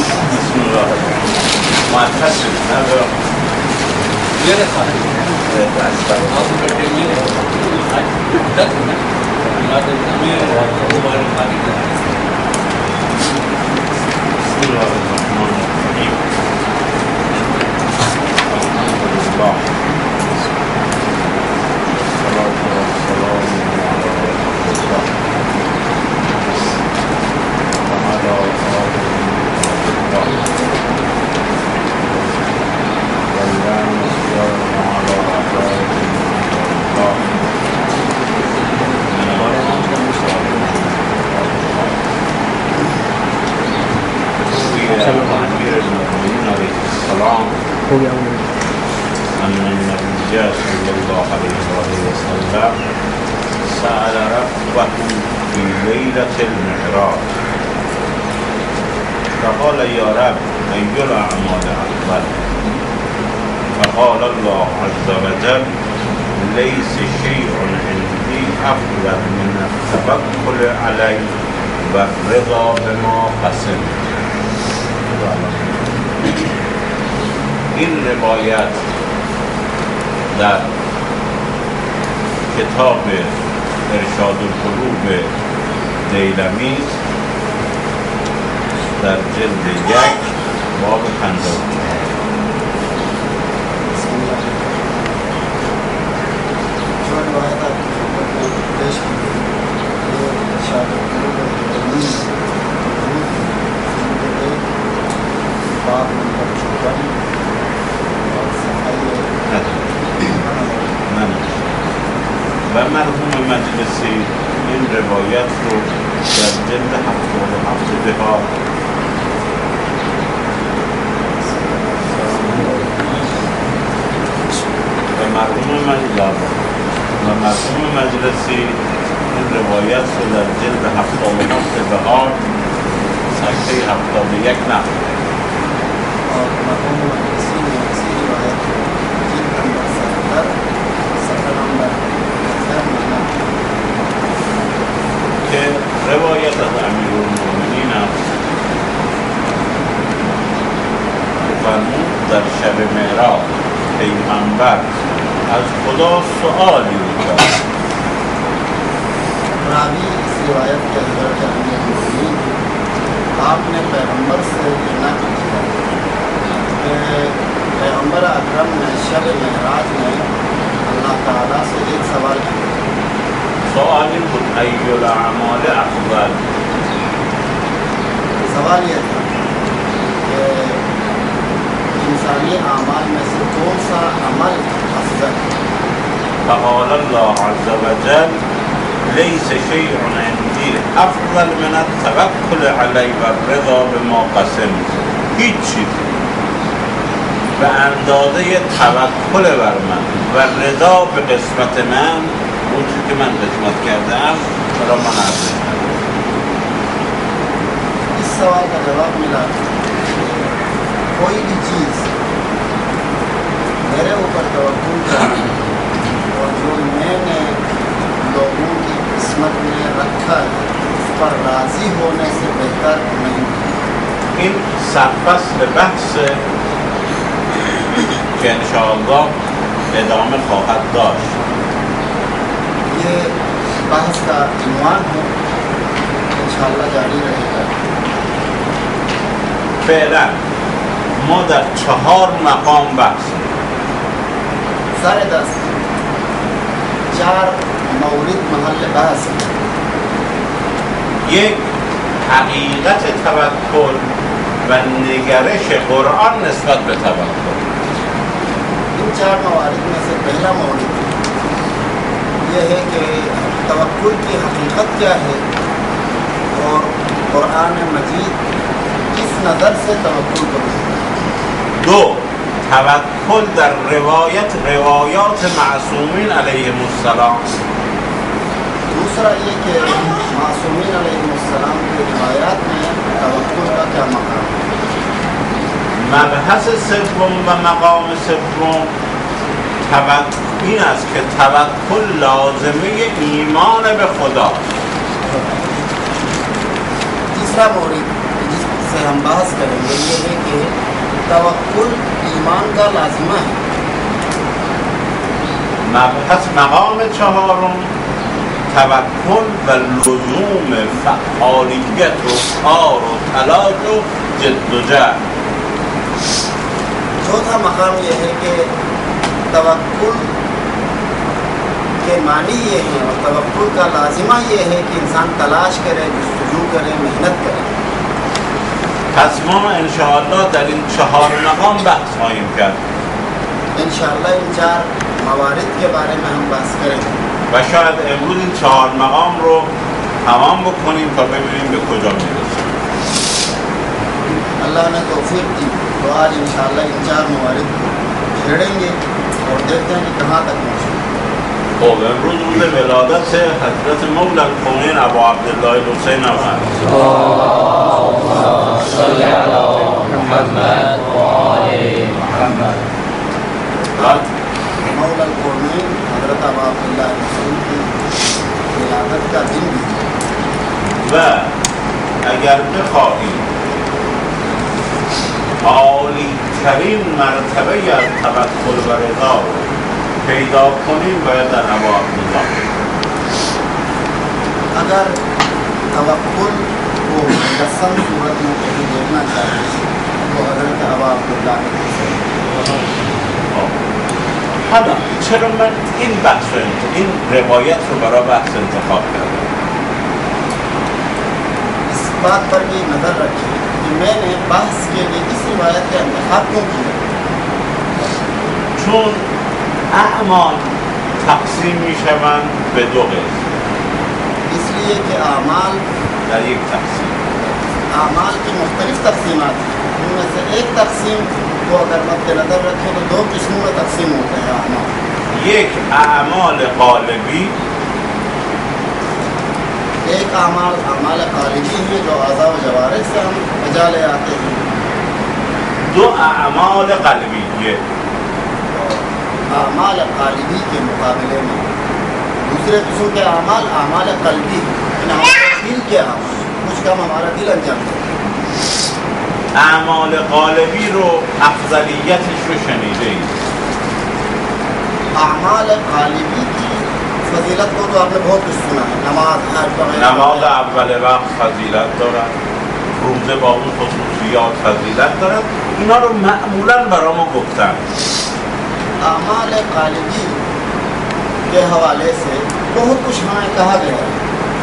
بسم الله ما تحسن هذا غير صحيح. أصل بالجميع تكمل هذا الأمير هو الخالق. بسم الله الرحمن الرحيم الحمد لله والصلاة والسلام على رسول الله وعلى آله والسلام على أعدائه الله أمير المؤمنين عليه السلام أن النبي صلى الله عليه وسلم سأل ربه في ليلة المعراج فقال يا رب أي الأعمال أفضل؟ فقال الله عز وجل ليس شيء عندي أفضل من التوكل عليه والرضا بما قسم. این روایت در کتاب ارشاد القلوب دیلمی در جلد 1 باب 54. روایت پیش ارشاد القلوب دیلمی باب نمبر 54 و مرحوم مجلسی این روایت رو در جلد 77 بهار و مرحوم مجلسی این روایت رو در جلد 77 بهار صفحه 71 نقل مرحوم مجلسی روایت جلد نمبر 77 صفحه نمبر که روایت از امیرالمؤمنین است. فرمود در شب معراج پیغمبر از خدا سؤالی کرد. راوی اس روایت کے حضرت امیرالمؤمنین آپ نے پیغمبر سے نقل کیا کہ پیغمبر اکرم نے شب معراج میں اللہ تعالیٰ سے ایک سوال کیا. سؤال بود ای الاعمال افضل. سوال یہ تھا کہ انسانی اعمال میں سے کون سا عمل افضل ہے. فقال الله عز وجل ليس شيء عندي افضل من التوكل عليه والرضا بما قسم. هیچ چیز به اندازه توکل بر من و رضا به قسمت من اون چیزی که من قسمت کردم برای من ارزش نداره. اس سوال کا جواب ملا کوئی بھی چیز میرے اوپر توکل کرنا اور جو میں نے لوگوں کی قسمت میں رکھا ہے اس پر راضی ہونے سے بہتر نہیں. این سرفصل بحث که انشاءالله ادامه خواهد داشت. یہ بحث کا عنوان ہے انشاءاللہ جاری رہے گا. فعلا ما در 4 مقام بحث سر دست 4 مورد محل بحث ہے. یک حقیقت توکل و نگرش قرآن نسبت به توکل. ان 4 موارد میں سے پہلا مورد یہ ہے کہ توکل کی حقیقت کیا ہے اور قرآن مجید کس نظر سے توکل کرتا ہے. 2 توکل در روایات معصومین علیهم السلام. دوسرا یہ کہ معصومین علیہ السلام کی روایات میں توکل کا کیا مقام ہے. مبحث سوم و مقام سوم این است که توکل لازمه ایمان به خدا. تیسرا مورد से हम बहस करेंगे ये है कि तवक्कुल ईमान का लाजिमा है। مبحث مقام چهارم توکل و لزوم فعالیت و کار و تلاش و جد و جهد. चौथा मकाम ये है कि तवक्कुल के मानी ये है और तवक्कुल का लाजिमा ये है कि इंसान तलाश करे, जस्तजू करे, मेहनत करे। پس ما انشاءالله در این 4 مقام بحث خواهیم کرد इंशाअल्लाह इन 4 मवारिद के बारे में हम बहस करेंगे و شاید امروز این 4 مقام رو تمام بکنیم تا ببینیم به کجا میرسیم. अल्लाह ने तौफीक दी तो आज इंशाअल्लाह इन 4 मवारिद को छेड़ेंगे और देखते हैं कि कहाँ तक पहुँचे। خب امروز روز ولادت حضرت مولا الکونین ابو عبدالله الحسین هم هست. صلی علی محمد و آل محمد. मौला अलकौनैन हज़रत अबू अब्दुल्लाह हुसैन की विलादत का दिन भी है। و اگر بخواهیم عالی ترین مرتبه از توکل و رضا رو پیدا کنیم باید در ابو عبدالله. अगर तवक्कुल को मुजस्सम सूरत में कहीं देखना चाहिए तो हज़रत अबू अब्दुल्लाह حالا چرا من این بحث رو این روایت رو برای بحث انتخاب کردم؟ इस बात पर भी नज़र रखिए कि मैंने बहस के लिए इस रिवायत का इंतखाब क्यों किया। چون اعمال تقسیم میشوند به 2 قسم इसलिए कि आमाल در یک تقسیم. आमाल की मुख्तलिफ तकसीमात हैं। उनमें से एक तकसीम को अगर मद्देनज़र रखें तो 2 किस्मों में तकसीम होते हैं आमाल। یک اعمال قالبی एक आमाल क़ालिबी है जो आज़ा व जवारिह से हम बजा ले आते हैं 2 اعمال قلبیه. और आमाल क़ालिबी के मुकाबले में दूसरे किस्म के आमाल क़ल्बी हैं। हमारे दिल के आमाल कुछ काम हमारा दिल अंजाम देता है। اعمال قالبی رو افضلیتش رو شنیده اید. आमाल क़ालिबी की फजीलत को तो आपने बहुत कुछ सुना है। नमाज हज वगैरह نماز اول وقت فضیلت دارد، روزه با اون خصوصیات فضیلت دارد. اینا رو معمولا برای ما گفتن. आमाल क़ालिबी के हवाले से बहुत कुछ हमें कहा गया है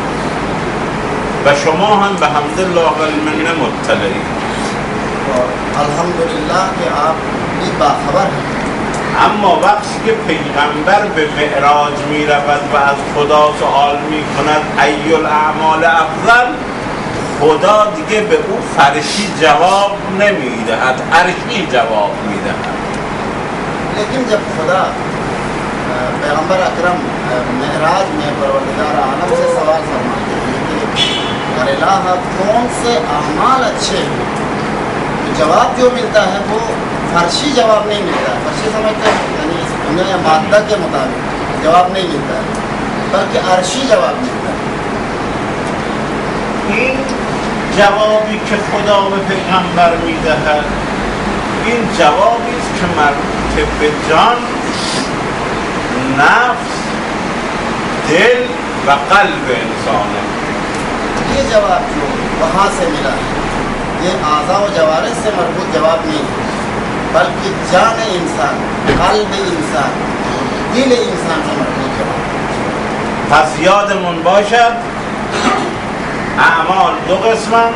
و شما هم به حمدالله و المنه مطلعید. और अल्हम्दुलिल्लाह कि आप भी बाखबर हैं। اما وقتی که پیغمبر به معراج می رود و از خدا سوال می کند ای الاعمال افضل، خدا دیگه به او فرشی جواب نمی دهد، عرشی جواب می دهد. लेकिन जब खुदा पैगंबर अकरम महराज में परवरदिगार आलम से सवाल फरमाते हैं कि अल्लाह कौन से अमाल अच्छे हैं, तो जवाब जो मिलता है वो फर्शी जवाब नहीं मिलता है। फर्शी समझते हैं यानी इस दुनिया मादा के मुताबिक जवाब नहीं मिलता है, बल्कि अर्शी जवाब मिलता है। این جوابی که خدا به پیغمبر می دهد این جوابی است که مربوط به جان، نفس، دل و قلب انسانه. ये जवाब जो वहाँ से मिला है ये आज़ा व जवारिह से मरबूत जवाब नहीं है, बल्कि जान इंसान, कल्ब इंसान, दिल इंसान से मरबूत जवाब। پس یادمون باشد اعمال 2 قسمن،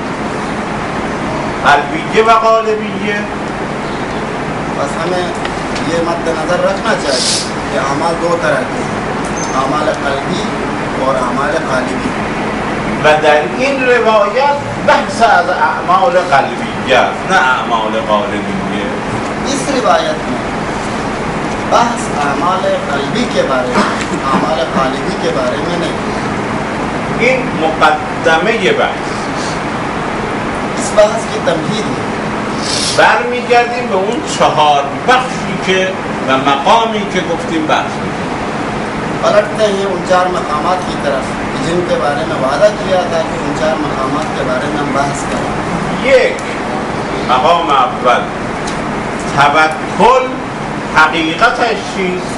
قلبیه و قالبیه. बस हमें ये मद्देनज़र रखना चाहिए कि अमाल 2 तरह के हैं, अमाल क़ल्बी और अमाल क़ालिबी। و در این روایت بحث از اعمال قلبیه است نه اعمال قالبیه. इस रिवायत में बहस अमाल क़ल्बी के बारे में, अमाल क़ालिबी के बारे में नहीं। این مقدمه بحث. इस बहस की तमहीद है। برمیگردیم به اون 4 بخشی که و مقامی که گفتیم بحث میکنیم. पलटते हैं उन 4 मकामात की तरफ जिनके बारे में वादा किया था कि उन 4 मकामात के बारे में हम बहस करें। یک مقام اول توکل حقیقتش چیست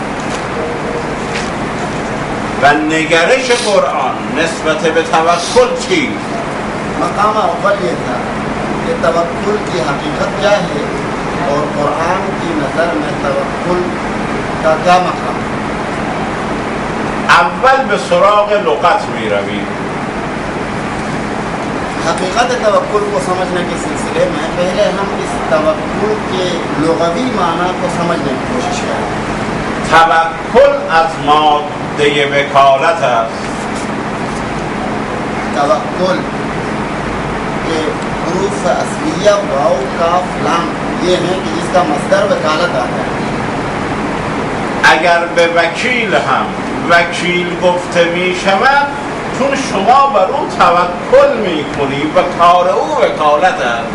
و نگرش قرآن نسبت به توکل چیست؟ मकाम अव्वल ये था कि तवक्कुल की हकीकत क्या है और कुरान की नज़र में तवक्कुल का क्या मकाम है। اول به سراغ لغت می رویم. हकीकत तवक्कुल को समझने के सिलसिले में पहले हम इस तवक्कुल के लुग़वी माना को समझने की कोशिश करें। توکل از ماده وکالت است. तवक्कुल के हुरूफ असलिया वाव काफ लाम ये हैं कि जिसका मस्दर वकालत आता है। اگر به وکیل هم وکیل گفته می شود چون شما بر او توکل می کنی و کار او وکالت است.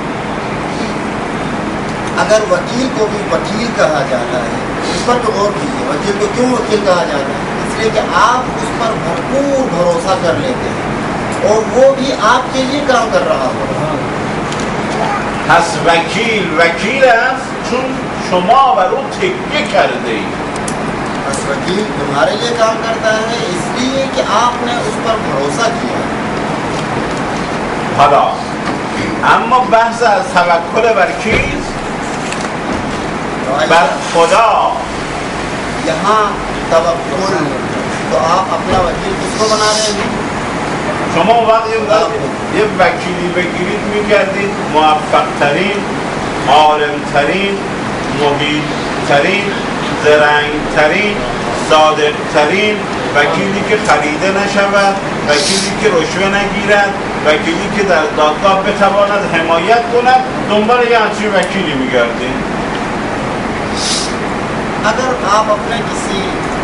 अगर वकील को भी वकील कहा जाता है, इस पर तो गौर कीजिए, वकील को क्यों वकील कहा जाता है? इसलिए कि आप उस पर भरपूर भरोसा कर लेते हैं और वो भी आपके लिए काम कर रहा होगा। پس وکیل است چون شما بر او تکیه کرده اید. बस वकील तुम्हारे लिए काम करता है इसलिए कि आपने उस पर भरोसा किया। حالا اما بحث از توکل بر کیست؟ بر خدا. यहाँ तवक्कुल तो आप अपना वकील किसको बना रहे हैं؟ شما وقتی یه وکیلی بگیرید میکردید موفق ترین، عالم ترین، محیط ترین، زرنگ ترین، صادق ترین وکیلی که خریده نشود، وکیلی که رشوه نگیرد، وکیلی که در دادگاه بتواند حمایت کند، دنبال یه همچین وکیلی میگردید. अगर आप अपने किसी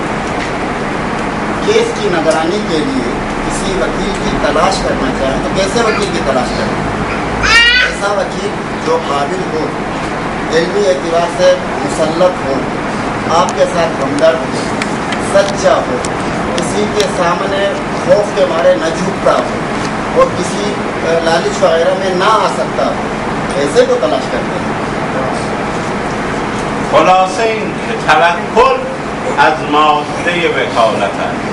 केस की निगरानी के लिए किसी वकील की तलाश करना चाहें तो कैसे वकील की तलाश करें? ऐसा वकील जो काबिल हो, इल्मी एतबार से मुसल्लत हो, आपके साथ हमदर्द हो, सच्चा हो, किसी के सामने खौफ के मारे न झुकता हो और किसी लालच वगैरह में ना आ सकता हो, ऐसे को तलाश करते हैं। خلاصه این که توکل از ماده وکالت است.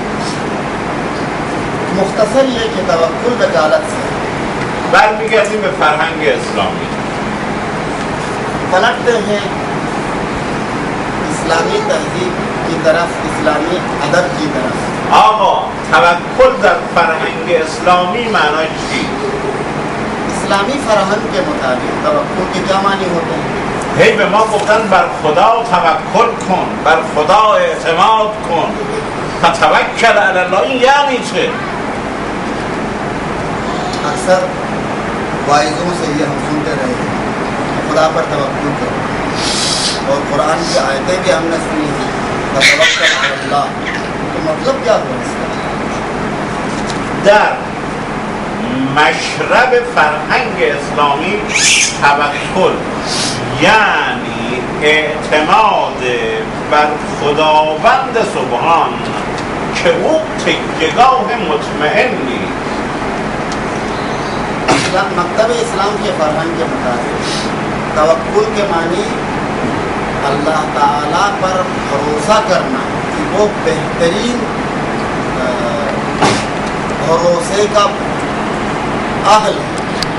मुख्तसर ये कि तवक्कुल वकालत से برمیگردیم به فرهنگ اسلامی. पलटते हैं इस्लामी तहजीब की तरफ, इस्लामी अदब की तरफ। آقا توکل در فرهنگ اسلامی معناش چیست؟ इस्लामी फरहंग के मुताबिक तवक्कुल के क्या मानी होते हैं? هی به ما گفتن بر خدا توکل کن، بر خدا اعتماد کن. فتوکل علی الله این یعنی چه؟ अक्सर वाइज़ों से ये हम सुनते रहे हैं खुदा पर तवक्कुल करो और कुरान की आयतें भी हमने सुनी हैं तवक्कुल अला अल्लाह। तो मतलब क्या हुआ इसका? در مشرب فرهنگ اسلامی توکل یعنی اعتماد بر خداوند سبحان که او تکیهگاه مطمئنی. मकतब इस्लाम के फरहंग के मुताबिक तवक्कुल के मानी अल्लाह ताला पर भरोसा करना कि वो बेहतरीन भरोसे का अहल है।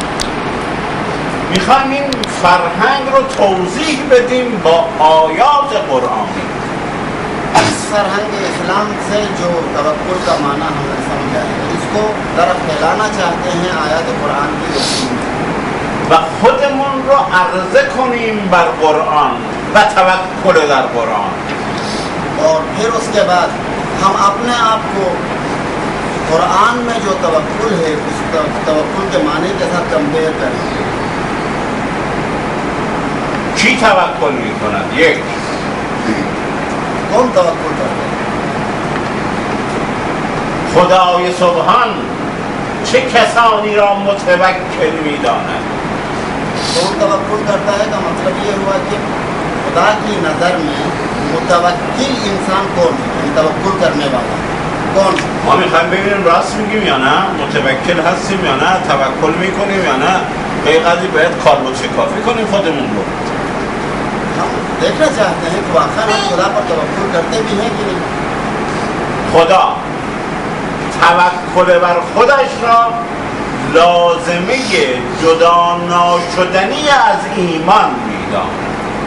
میخوایم این فرهنگ رو توضیح بدیم با آیات قرآنی. इस फरहंग इस्लाम से जो तवक्कुल का माना हमने समझा है इसको तरफ फैलाना चाहते हैं आयत कुरान की रोशनी में و خودمون رو عرضه کنیم بر قرآن و توکل در قرآن. और फिर उसके बाद हम अपने आप को कुरान में जो तवक्कुल है उस तवक्कुल के माने के साथ कंपेयर करें। کی توکل میکند؟ یک، कौन तवक्कुल करते हैं? خدای سبحان چه کسانی را متوکل میداند؟ कौन तवक्कुल करता है का मतलब ये हुआ कि खुदा की नज़र में मुतवक्किल इंसान कौन है, यानी तवक्कुल करने वाला कौन है? ما میخوایم ببینیم راست میگیم یا نه، متوکل هستیم یا نه، توکل میکنیم یا نه. قیقضی باید کاربرد شکافی کنیم خودمون رو. हम देखना चाहते हैं कि वाकई हम खुदा पर तवक्कुल करते भी हैं कि नहीं. خدا توکل بر خودش را لازمه جدا ناشدنی از ایمان می‌داند.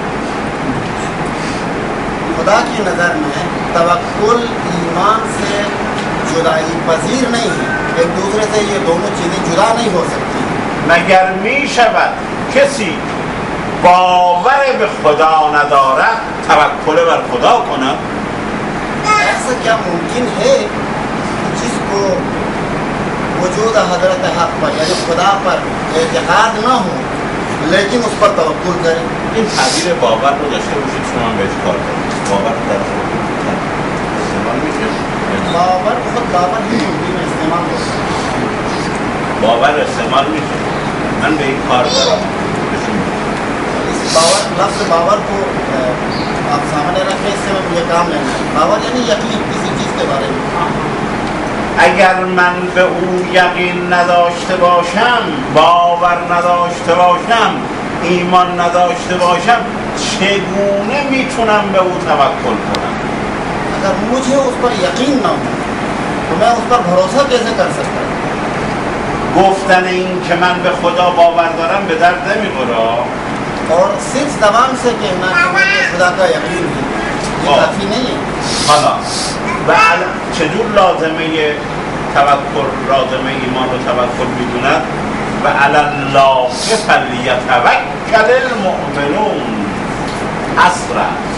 खुदा की नज़र में तवक्कुल ईमान से जुदाई पजीर नहीं है. एक दूसरे से ये दोनों चीज़ें जुदा नहीं हो सकती. مگر می‌شود کسی باور به خدا ندارد توکل بر خدا کند؟ ऐसा क्या मुमकिन है जिसको वजूद हजरत हक पर यानी खुदा पर एतकाद ना हो लेकिन उस पर तवक्कुल करे. این تعبیر باور رو داشته باشید شما هم بهش کار کنید. باور در استعمال میشه؟ बाबर बहुत बाबर ही हिंदी में इस्तेमाल होता है. باور استعمال میشه. من به این کار دارم. इस बाबर लफ्ज़ बाबर को आप सामने रखें, इससे में मुझे काम लेना है. बाबर यानी यकीन किसी चीज़ के बारे में. اگر من به او یقین نداشته باشم، باور نداشته باشم، ایمان نداشته باشم، چگونه میتونم به او توکل کنم؟ अगर मुझे उस पर यकीन ना हो तो मैं उस पर भरोसा कैसे कर सकता हूँ. گفتن این که من به خدا باور دارم به درد نمیخوره. और सिर्फ ज़बान से कहना कि मुझे खुदा का यकीन है ये काफ़ी नहीं है. حالا چجور لازمه توکل، لازمه ایمان رو توکل میدوند؟ و علی الله فلیتوکل المؤمنون. اصل است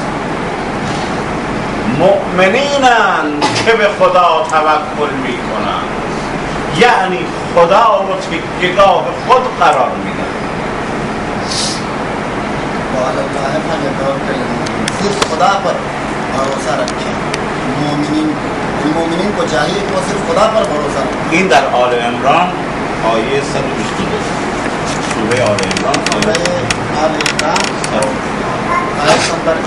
مؤمنینند که به خدا توکل میکنند، یعنی خدا رو تکیهگاه خود قرار میدن. सिर्फ खुदा पर भरोसा रखें. मोमिनीन को चाहिए कि वो सिर्फ खुदा पर भरोसा रखें. این در آل عمران آیه 122 سوره آل عمران सूरह आल इमरान आयत नंबर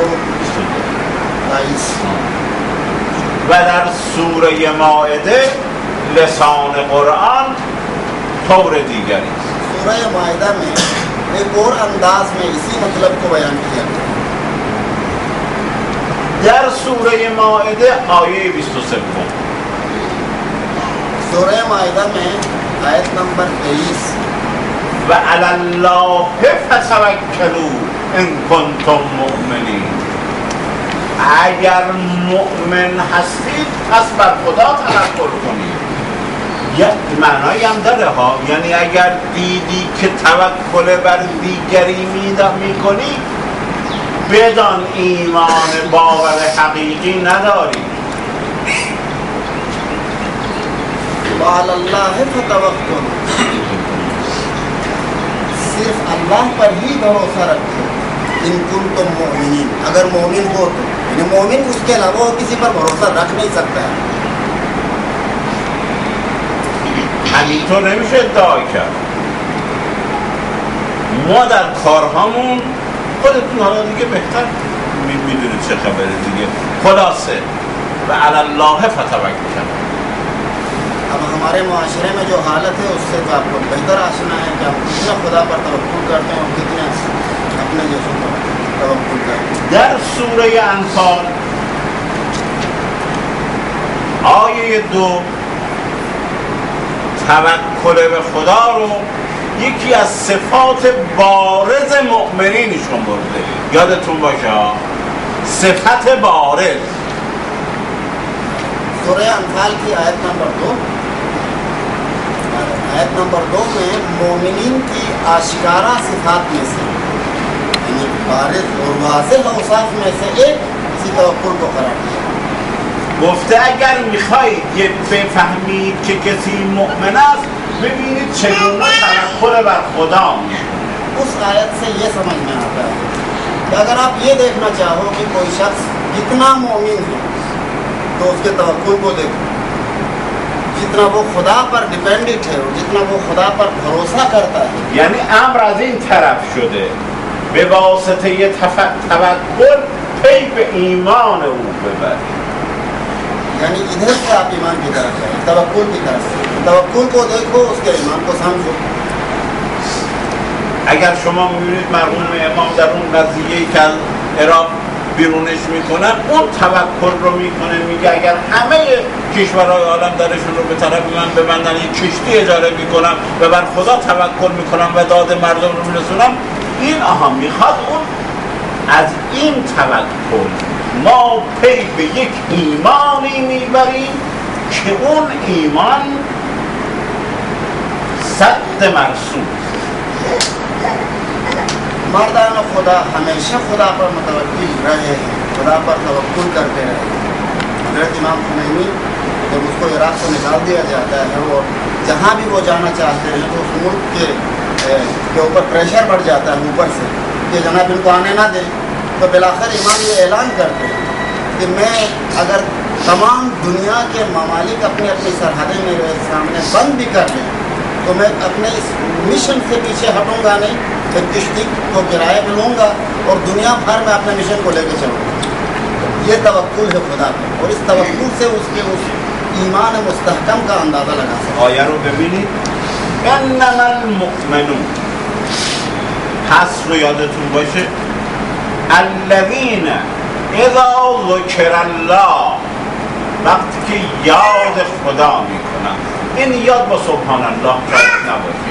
122. و در سوره مائده لسان قرآن طور دیگری است. सूरह माइदा में एक और अंदाज में इसी मतलब को बयान किया गया. در سوره مائده آیه 23 सूरह माइदा में आयत नंबर 23 و علی الله فتوکلوا ان کنتم مؤمنین. اگر مؤمن هستید پس بر خدا توکل کنید. یه معنایی هم داره ها، یعنی اگر دیدی که توکل بر دیگری میکنی بدان ایمان باور حقیقی نداری. وعلی الله فتوکل. सिर्फ अल्लाह पर ही भरोसा रखो. इन कुंतुम मोमिनीन, अगर मोमिन हो तो. यानी मोमिन उसके अलावा किसी पर भरोसा रख नहीं सकता है. همینطور نمیشه ادعا کرد. ما در کارهامون خودتون حالا دیگه بهتر میدونید چه خبره دیگه. خلاصه و علی الله فتوکل. अब हमारे माशरे में जो हालत है उससे तो आपको बेहतर आशना है कि हम कितना खुदा पर तवक्कुल करते हैं और कितने अपने जैसों पर तवक्कुल करते हैं. در سوره انفال آیه 2 توکل به خدا رو یکی از صفات بارز مؤمنینشون برده. یادتون باشه صفت بارز. सूरह अनफाल की आयत नंबर 2 में मोमिनीन की आशिकारा सिफात में से यानी बारिज़ और वाज़ेह औसाफ में से एक इसी तवक्कुल को करार दिया. گفته اگر میخواید یه بفهمید که کسی مؤمن است ببینید چگونه توکل بر خدا میشه. उस आयत से ये समझ में आता है कि अगर आप ये देखना चाहो कि कोई शख्स कितना मोमिन है तो उसके तवक्कुल को देखो. जितना वो खुदा पर डिपेंडेंट है, जितना वो खुदा पर भरोसा करता है. یعنی امر از این طرف شده به واسطه توکل پی به ایمان او ببرید. यानी इधर से आप ईमान की तरफ जाए, तवक्कुल की तरफ से. तवक्कुल को देखो, उसके ईमान को समझो. اگر شما میبینید مرحوم امام در اون قضیه‌ای که از عراق بیرونش میکنن اون توکل رو میکنه، میگه اگر همه کشورهای عالم درشون رو به طرف من ببندن یک کشتی اجاره میکنم و بر خدا توکل میکنم و داد مردم رو میرسونم، این میخواد اون از این توکل ما پی به یک ایمانی میبریم که اون ایمان صد مرسوم. मर्दान खुदा हमेशा खुदा पर मुतवक्किल रहे, खुदा पर तवक्कुल करते रहे। हज़रत इमाम खुमैनी जब उसको इराक़ से निकाल दिया जाता है और जहाँ भी वो जाना चाहते हैं तो उस मुल्क के ऊपर प्रेशर बढ़ जाता है ऊपर से कि जनाब इनको आने ना दें, तो बिलाखिर इमाम ये ऐलान करते हैं कि मैं अगर तमाम दुनिया के ममालिक अपनी अपनी सरहदें मेरे सामने बंद भी कर लें तो मैं अपने इस मिशन से पीछे हटूंगा नहीं, एक किश्ती को किराए पे लूँगा और दुनिया भर में अपने मिशन को लेकर चलूँगा। ये तवक्कुल है खुदा पर, और इस तवक्कुल से उसके उस ईमान मुस्तहकम का अंदाज़ा लगा सकते हैं। آیه رو ببینید، انما المؤمنون، پس رو یادتون باشه الذین اذا ذکر الله، وقتی که یاد خدا میکنن، این یاد با سبحان الله جایز نباشه.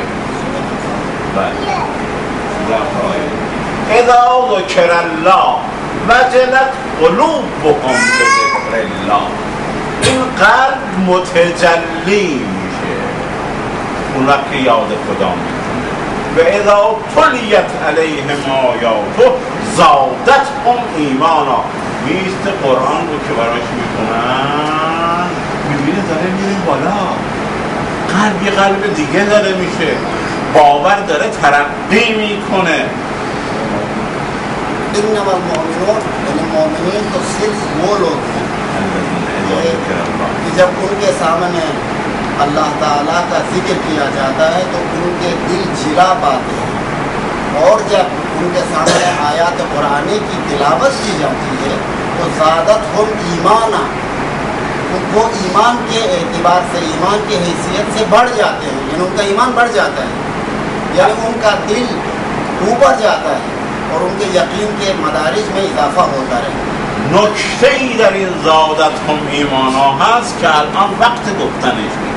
اذا ذکر الله وجلت قلوبهم بذکر الله، این قلب متجلی میشه اون وقت که یاد خدا میکنه. و اذا تلیت علیهم آیاته زادتهم ایمانا، میست قرآن رو که براش میکنن میبینه داره میره بالا، قلب یه قلب دیگه داره میشه، باور داره ترقی میکنه. इन्नमा المؤمنون यानी मोमिनीन तो सिर्फ वो लोग हैं कि जब उनके सामने अल्लाह ताला का जिक्र किया जाता है तो उनके दिल जिला पाते हैं, और जब उनके सामने आयात कुरानी की तिलावत की जाती है तो ज़ादत हम ईमाना, वो ईमान के एतबार से, ईमान की हैसियत से बढ़ जाते हैं, यानी उनका ईमान बढ़ जाता है, यानी उनका दिल ऊपर जाता है और उनके यकीन के मदारिज में इजाफा होता रहे। نکته‌ای در این زادت هم ایمانا هست که الان وقت گفتنش نیست.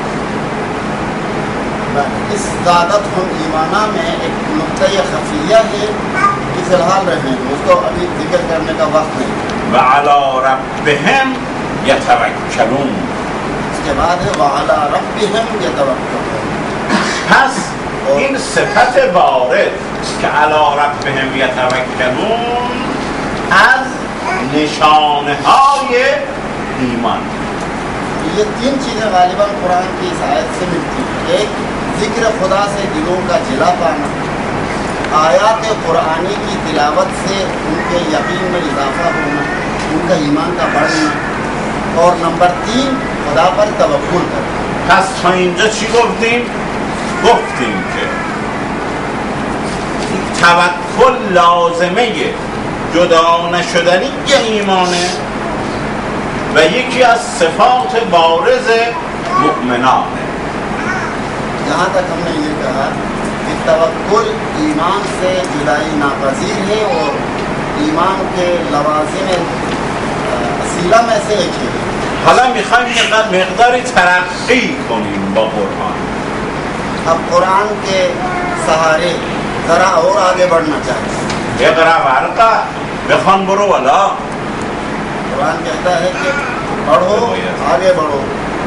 इस ज़ादत हम ईमाना में एक नुक्ता खफिया है कि फ़िलहाल रहें, उसको अभी जिक्र करने का वक्त नहीं। وعلی ربهم یتوکلون، इसके बाद है वअला रब्बिहिम यतवक्कलून। پس این صفت وارد که علی ربهم یتوکلون از نشانه های ایمان، ये तीन चीज़ें गालिबन कुरान की इस आयत से मिलती हैं। एक, जिक्र खुदा से दिलों का जिला पाना, आयात कुरानी की तिलावत से उनके यकीन में इजाफा होना, उनका ईमान का बढ़ना, और नंबर 3 खुदा पर तवक्कुल करना। پس تا اینجا چی گفتیم؟ گفتیم که توکل لازمه جدا نشدنی ایمانه و یکی از صفات بارز مؤمنانه. यहाँ तक हमने ये कहा कि तवक्कुल ईमान से जुदाई नापजीर है और ईमान के लवाज़िम असीला में से एक है। حالا میخوایم مقداری ترقی کنیم با قرآن. अब कुरान के सहारे ज़रा और आगे बढ़ना चाहिए। اقرأ ورقه بخوان برو والا. कुरान कहता है कि बढ़ो, आगे बढ़ो।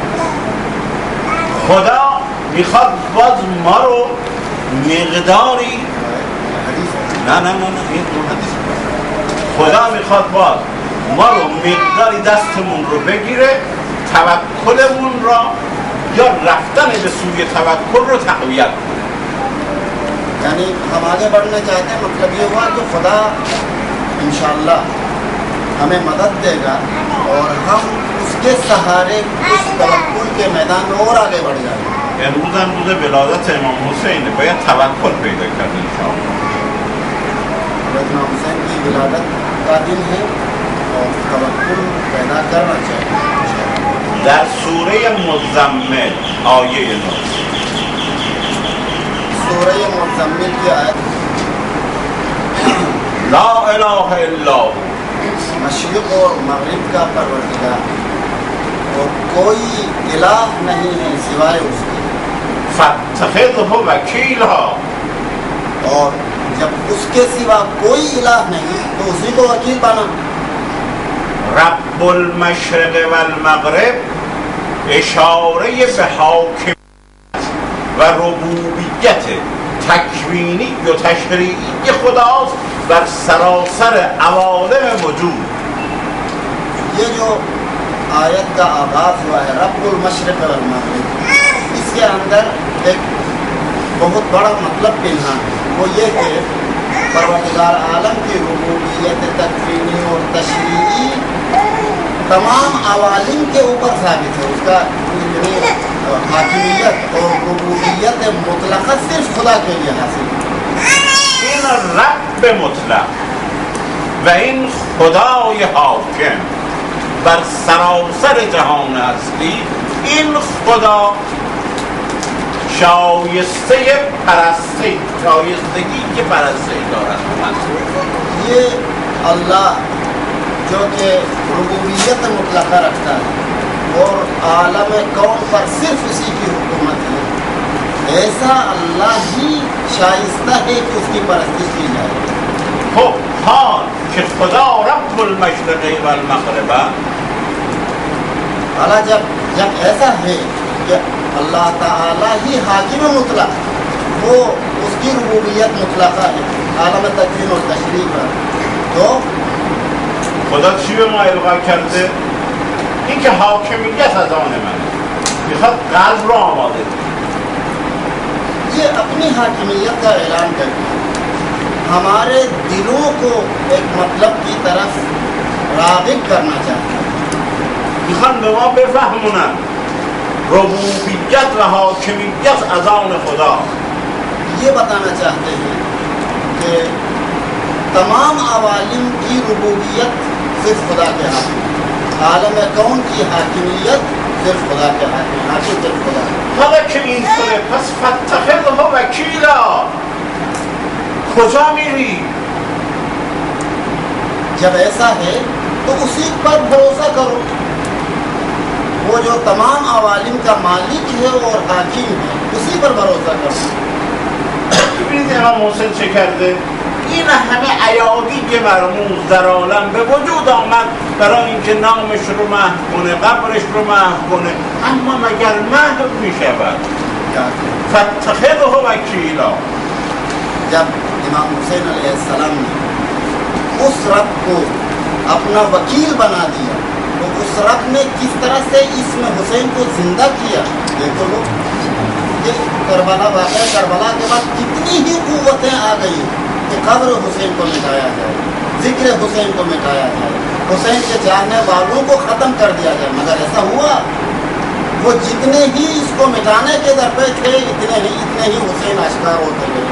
خدا میخواد باز ما رو مقداری نه این اون حدیث خدا میخواد باز ما رو مقداری دستمون رو بگیره، توکلمون را یا رفتن به سوی توکل رو تقویت کنه. यानी हम आगे बढ़ना चाहते हैं, मतलब ये हुआ कि खुदा इंशाअल्लाह हमें मदद देगा और हम उसके सहारे उस तवक्कुल के मैदान में और आगे बढ़ जाएंगे। امروز هم روز ولادت امام حسین، باید توکل پیدا کرد انشاءالله. इमाम हुसैन की विलादत का दिन है और तवक्कुल पैदा करना चाहिए। در سوره مزمل آیه 9 सूरह मुज़म्मिल की आयत इलाहा इल्ला हु, मशरिक़ और मग़रिब का परवरदिगार, और कोई इलाह नहीं है सिवाय उसके। फत्तखिज़हु वकीला, और जब उसके सिवा कोई इलाह नहीं तो उसी को वकील बना। रब्बुल मशरिक़ वल मग़रिब इशारे बे हाकिमियत व रुबूबियत तकवीनी व तशरीई खुदास्त बर सरासर अवालिम वजूद। ये जो आयत का आगाज़ हुआ है रब्बुल मशरिक़ वल मग़रिब, इसके अंदर एक बहुत बड़ा मतलब पिन्हा है। वो ये है परवरदिगार आलम की रुबूबियत तकवीनी और तशरीई तमाम अवालिम के ऊपर साबित है। उसका हाकिमियत और रुबूबियत मुतलक़ा सिर्फ खुदा के लिए हासिल है। इन रब मुतलक़ व इन खुदाए हाकिम बर सरासर जहान हस्ती, इन खुदा शाइस्ते परस्ती, शाइस्तगी के परस्ती दौरान ये अल्लाह जो कि रुबूबियत मुतलक़ा रखता है और आलम कौन पर सिर्फ उसी की हुकूमत है, ऐसा अल्लाह ही शाइस्ता है कि उसकी परस्तिश की जाए। हो हाल कि खुदा रब्बुल मशरिक़ वल मग़रिब, अला जब ऐसा है कि अल्लाह ताला ही हाकिम मुतलक़, वो उसकी रुबूबियत मुतलक़ा है आलम तकवीन और तशरीह पर, तो खुदा چی به ما القا کرده؟ این که حاکمیت از آن منه، میخواد قلب رو آماده کنه. ये अपनी हाकिमियत का ऐलान करके हमारे दिलों को एक मतलब की तरफ राग़िब करना चाहता है। میخوان به ما بفهمونن ربوبیت و حاکمیت از آن خدا. ये बताना चाहते हैं कि तमाम अवालिम की रुबूबियत सिर्फ खुदा के हाथ में, आलम कौन की हाकिमियत सिर्फ खुदा के हाथ में, हाकिम सिर्फ खुदा। حالا که اینطوره پس فاتخذه وکیلا، کجا میری؟ जब ऐसा है तो उसी पर भरोसा करो, वो जो तमाम अवालिम का मालिक है और हाकिम है, उसी पर भरोसा करो। ببینید امام حسین چه کرده؟ این همه ایادی مرموز در عالم به وجود آمد برای اینکه نامش رو محو کنه، قبرش رو محو کنه، اما مگر محو می شود؟ فاتخذه وکیلا. जब इमाम हुसैन अलैहिस्सलाम ने उस रब को अपना वकील बना दिया तो उस रब ने किस तरह से इसमें हुसैन को जिंदा किया। देखो लोग, ये करबला वाक़या, करबला के बाद कितनी ही क़ुव्वतें आ गई कि कब्र हुसैन को मिटाया जाए, जिक्र हुसैन को मिटाया जाए, हुसैन के चाहने वालों को ख़त्म कर दिया जाए, मगर ऐसा हुआ? वो जितने ही इसको मिटाने के दर पे थे इतने ही हुसैन आश्कार होते गए।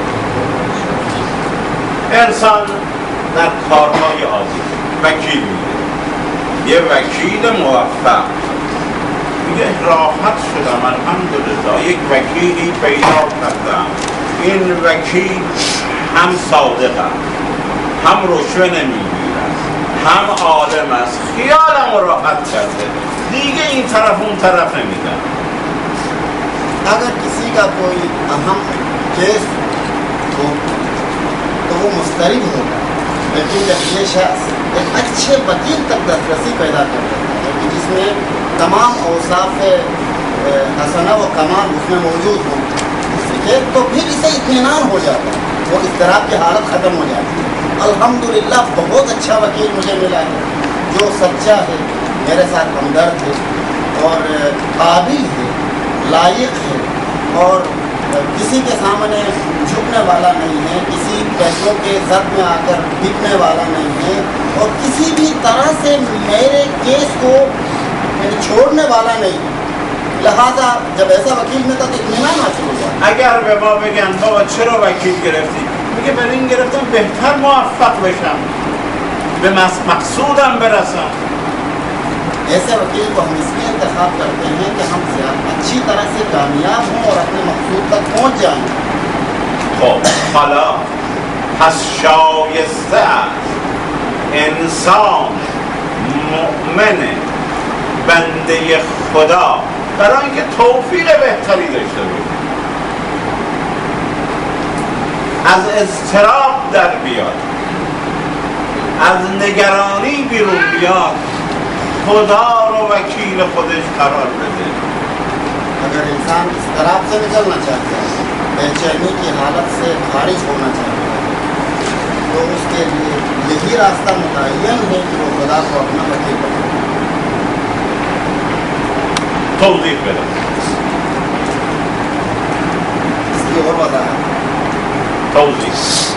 انسان در کارهای عادی وکیل میده، یه وکیل موفق میگه راحت شدم الحمدلله، یک وکیلی پیدا کردم، این وکیل هم صادق است، هم رشوه نمیگیرد، هم عالم است، خیالم راحت کرده، دیگه این طرف اون طرف نمیدم. अगर किसी का कोई अहम केस हो तो वो मुस्तरिब होगा, लेकिन जब ये शख्स एक अच्छे वकील तक दस्तरसी पैदा कर लेता है कि जिसमें तमाम औसाफ हसना व कमाल उसमें मौजूद हो, तो फिर इसे इत्मीनान हो जाता है, वो इज़्तिराब की हालत ख़त्म हो जाती है। अल्हम्दुलिल्लाह बहुत अच्छा वकील मुझे मिला है जो सच्चा है, मेरे साथ हमदर्द है और काबिल है, लायक है और किसी के सामने झुकने वाला नहीं है, किसी पैसों के जद में आकर बिकने वाला नहीं है और किसी भी तरह से मेरे केस को छोड़ने वाला नहीं है। लिहाजा जब ऐसा वकील मिलता तो इत्मीनान हासिल हो जाता। اگر به ما بگن بابا چرا وکیل گرفتی؟ میگه برای این گرفتم بهتر موفق بشم، به مقصودم برسم. ऐसे वकील को हम इसलिए इंतखाब करते हैं कि हम अच्छी तरह से कामयाब हों और अपने मकसूद तक पहुँच जाएँ। خب حالا پس شایسته است انسان مؤمن بنده خدا برای اینکه توفیق بهتری داشته باشه، از اضطراب در بیاد، از نگرانی بیرون بیاد، خدا رو وکیل خودش قرار بده. अगर इंसान इस्तिराब से निकलना चाहता है, बेचैनी की हालत से खारिज होना चाहता है, तो उसके लिए यही रास्ता मुतय्यन है कि वो खुदा को अपना वकील बनाए। توضیح بده. इसकी और वजाहत توضیح.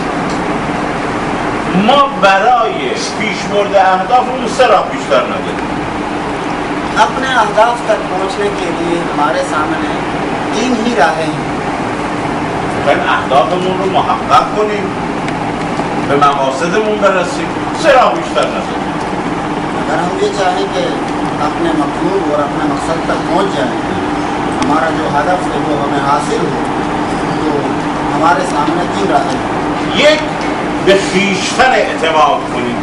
ما برای پیشبرد اهدافمون سه راه بیشتر نداریم. अपने अहदाफ तक पहुंचने के लिए हमारे सामने 3 ही राहें हैं। باید اهدافمون رو محقق کنیم، به مقاصدمون برسیم، سه راه بیشتر نداریم. अगर हम ये चाहें कि अपने मकसूद और अपने मकसद तक पहुंच जाएं, हमारा जो हदफ है वो हमें हासिल हो, तो हमारे सामने 3 राहें हैं। یک، به خویشتن اعتماد کنیم.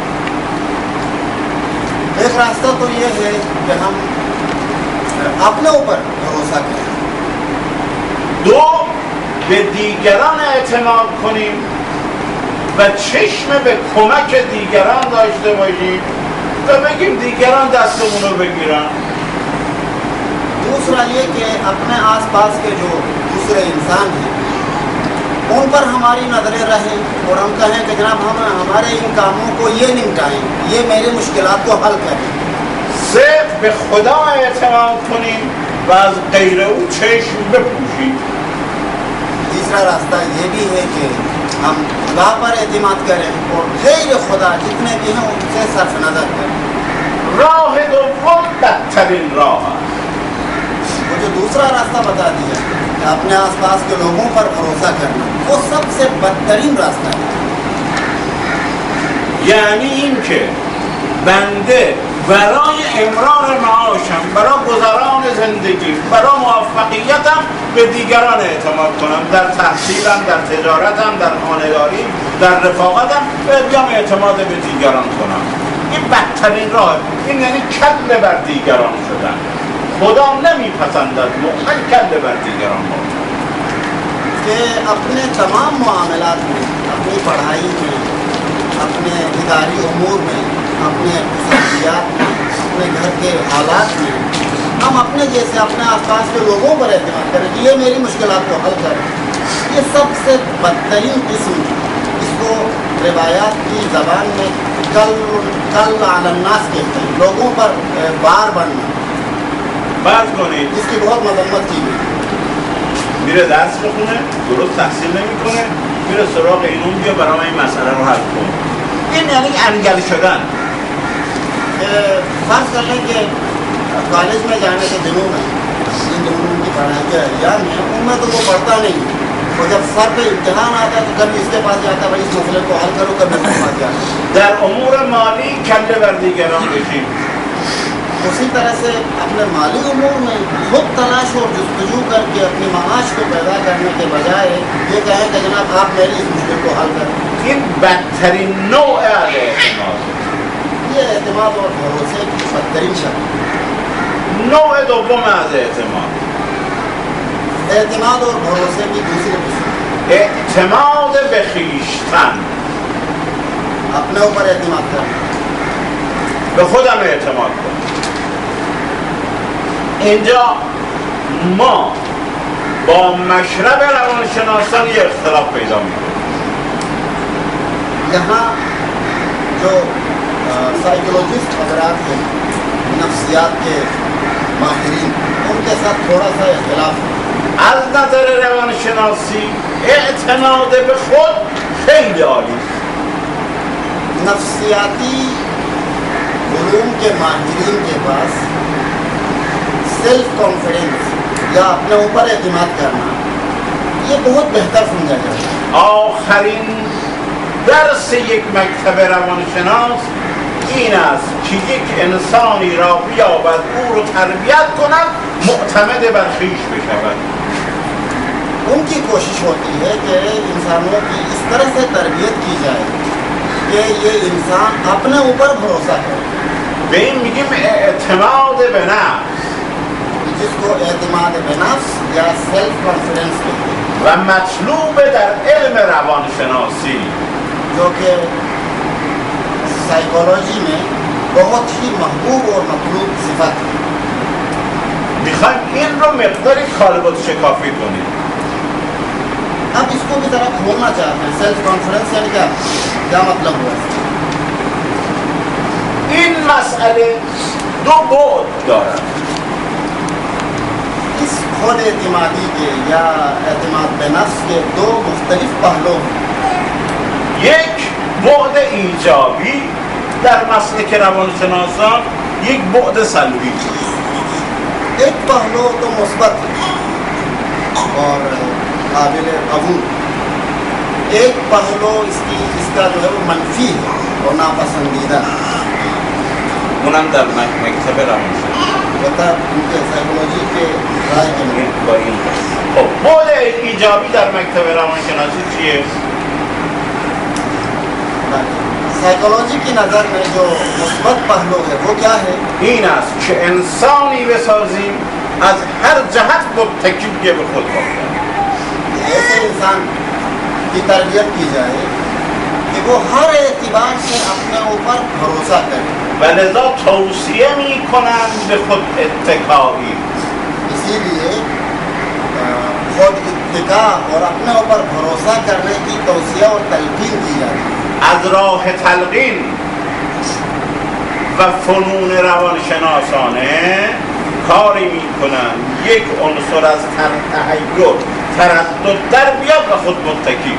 एक रास्ता तो ये है कि हम अपने ऊपर भरोसा करें। دو، به دیگران اعتماد کنیم و چشم به کمک دیگران داشته باشیم و بگیم دیگران دستمون رو بگیرن. दूसरा ये कि अपने आसपास के जो दूसरे इंसान हैं उन पर हमारी नज़रें रहें और हम कहें कि जनाब हम हमारे इन कामों को ये निपटाएं, ये मेरी मुश्किलात को हल करें। سه، به خدا اعتماد کنیم و از غیر او چشم بپوشیم. तीसरा रास्ता ये भी है कि हम खुदा पर एतमाद करें और गैर खुदा जितने भी हैं उनसे सर्फ नज़र करें। راه دوم بدترین راه است. वो जो दूसरा रास्ता बता दिया कि अपने आसपास के लोगों पर भरोसा करना, वो सबसे बदतरीन रास्ता है। یعنی این که بنده برای امرار معاشم، برای گذران زندگی، برای موفقیتم به دیگران اعتماد کنم، در تحصیلم، در تجارتم، در خانه‌داریم، در رفاقتم بیام اعتماد به دیگران کنم. این بدترین راه، این یعنی کله بر دیگران شدن. خدا نمیپسندد مؤمن کله بر دیگران باشد. कि अपने तमाम मामलात में, अपनी पढ़ाई में, अपने इदारी उमूर में, अपने इक़्तिसादियात में, अपने घर के हालात में हम अपने जैसे अपने आसपास के लोगों पर एतमाद करें कि ये मेरी मुश्किलात को हल करें। ये सबसे बदतरीन किस्म, इसको रिवायात की ज़बान में कल अलन्नास कहते हैं, लोगों पर बार बनना। فرض کنید इसकी बहुत मजम्मत की गई। میره درس بخونه، درست تحصیل نمیکنه، میره سراغ اینون بیا برای این مسئله رو حل کن. این یعنی انگل شدن. फर्ज कर लें कि कॉलेज में जाने के दिनों में इन दिनों की पढ़ाई के अयाम है, उनमें तो वो पढ़ता नहीं है, और जब सर पे इम्तिहान आता है तो कभी इसके पास जाता है, भाई इस मसले को हल करो, कभी उसके पास जाता है। در امور مالی کله بر دیگران بشیم. उसी तरह से अपने माली उमूर में खुद तलाश और जस्तजू करके अपनी माश को पैदा करने के बजाय ये कहें कि जनाब आप मेरी इस मुश्किल को हल करें। این بدترین نوع از اعتماد. ये एतमाद और भरोसे की बदतरीन शक्ल। نوع دوم از اعتماد، एतमाद और भरोसे की दूसरी किस्म اعتماد به خویشتن. अपने ऊपर एतमाद करना। به خودم اعتماد کنم. اینجا ما با مشرب روانشناسان یه اختلاف پیدا میکنیم. यहाँ जो साइकोलॉजिस्ट हजरात हैं, नफ्सियात के माहिरीन, उनके साथ थोड़ा सा इख्तिलाफ है। از نظر روانشناسی اعتماد به خود خیلی عالی است. नफ्सियाती उलूम के माहिरीन के पास सेल्फ कॉन्फिडेंस या अपने ऊपर एतमाद करना ये बहुत बेहतर समझा जाता है। آخرین درس یک مکتب روانشناس این است که یک انسانی را بیابد، او رو تربیت کند، معتمد بر خویش بشود. उनकी कोशिश होती है कि इंसानों की इस तरह से तरबियत की जाए कि ये इंसान अपने ऊपर भरोसा करे। به این میگیم اعتماد به نفس जिसको एतमाद बे नफ्स या सेल्फ कॉन्फिडेंस कहते हैं, و مطلوب در علم روانشناسی जो कि साइकोलॉजी में बहुत ही महबूब और मतलूब सिफत है। میخوایم این رو مقداری کالبد شکافی کنیم. अब इसको भी तरह खोलना चाहते हैं। सेल्फ कॉन्फिडेंस यानी क्या, क्या मतलब हुआ? این مسئله دو بعد دارد. इस खुद एतमादी के या एतमाद बे नफ्स के दो मुख्तलिफ पहलू हैं। یک بعد ایجابی در مسلک روانشناسان، یک بعد سلبی. एक पहलू तो मुस्बत और काबिल कबूल, एक पहलू इसका जो है वो मनफी है और नापसंदीदा। اونم در مکتب روانشناسی बता उनके साइकोलॉजी के राय के लिए با این هست. خب بعد ایجابی در مکتب روانشناسی چیه؟ साइकोलॉजी की नज़र में जो मुस्बत पहलू है वो क्या है? این است که انسانی بسازیم از هر جهت متکی به خود باشد. ऐसे इंसान की तरबियत की जाए कि वो हर एतबार से अपने ऊपर भरोसा करे। و لذا توصیه می‌کنند به خود اتکایی. इसीलिए खुद इत्तिका और अपने ऊपर भरोसा करने की तौसिया और तलकीन की जाती है। از راه تلقین و فنون روانشناسانه کاری می‌کنند یک عنصر از تحیر تردد در بیاد و خود متکی.